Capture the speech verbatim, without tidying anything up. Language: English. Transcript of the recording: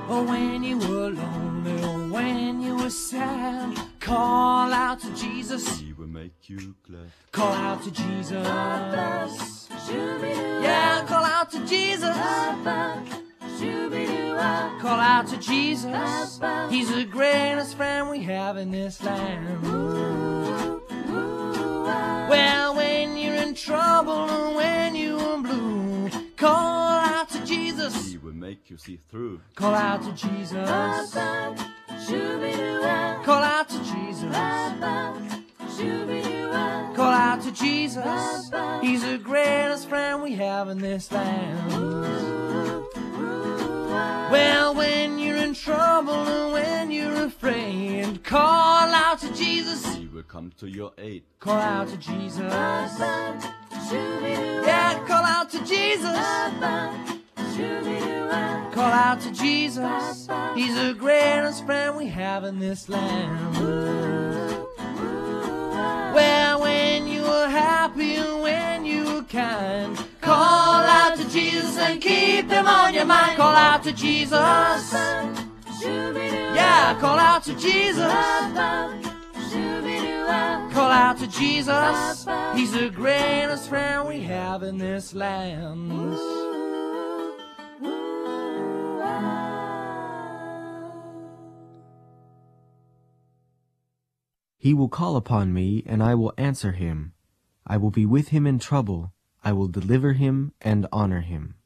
Or when you were lonely, or when you were sad, call out to Jesus. He will make you glad. Call out to Jesus. Yeah, call out to Jesus. Call out to Jesus. He's the greatest friend we have in this land. Well, when you're in trouble and when you're blue, call out to Jesus. He will make you see through. Call out to Jesus. Call out to Jesus. Call out to Jesus. He's the greatest friend we have in this land. Well, when you're in trouble and when you're afraid, call out to Jesus. He will come to your aid. Call out to Jesus. Yeah, call out to Jesus. Call out to Jesus. He's the greatest friend we have in this land. Well, when you are happy and when you are kind, call out to Jesus and keep him on your mind. Call out to Jesus. Yeah, call out to Jesus. Call out to Jesus. He's the greatest friend we have in this land. He will call upon me, and I will answer him. I will be with him in trouble. I will deliver him and honor him.